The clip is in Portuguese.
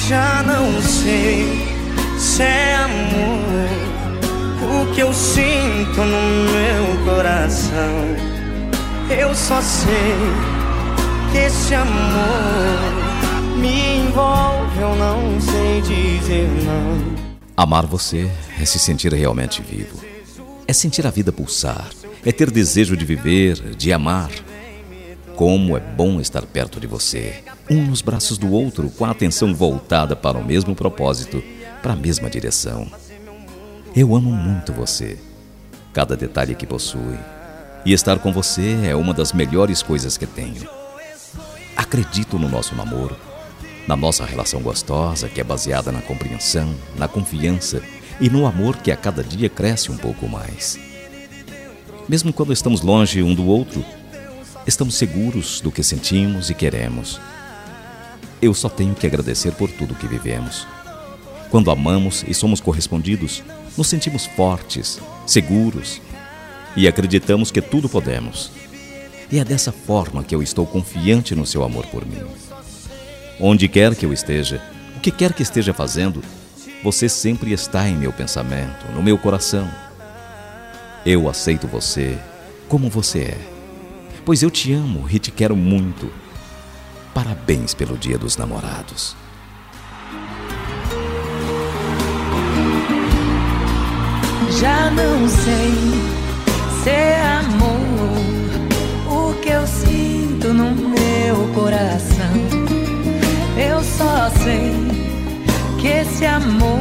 Já não sei se é amor o que eu sinto no meu coração. Eu só sei que esse amor me envolve, eu não sei dizer não. Amar você é se sentir realmente vivo. É sentir a vida pulsar. É ter desejo de viver, de amar. Como é bom estar perto de você, um nos braços do outro, com a atenção voltada para o mesmo propósito, para a mesma direção. Eu amo muito você, cada detalhe que possui. E estar com você é uma das melhores coisas que tenho. Acredito no nosso namoro, na nossa relação gostosa, que é baseada na compreensão, na confiança e no amor que a cada dia cresce um pouco mais. Mesmo quando estamos longe um do outro, estamos seguros do que sentimos e queremos. Eu só tenho que agradecer por tudo que vivemos. Quando amamos e somos correspondidos, nos sentimos fortes, seguros e acreditamos que tudo podemos. E é dessa forma que eu estou confiante no seu amor por mim. Onde quer que eu esteja, o que quer que esteja fazendo, você sempre está em meu pensamento, no meu coração. Eu aceito você como você é, pois eu te amo e te quero muito. Parabéns pelo Dia dos Namorados. Já não sei se é amor o que eu sinto no meu coração. Eu só sei que esse amor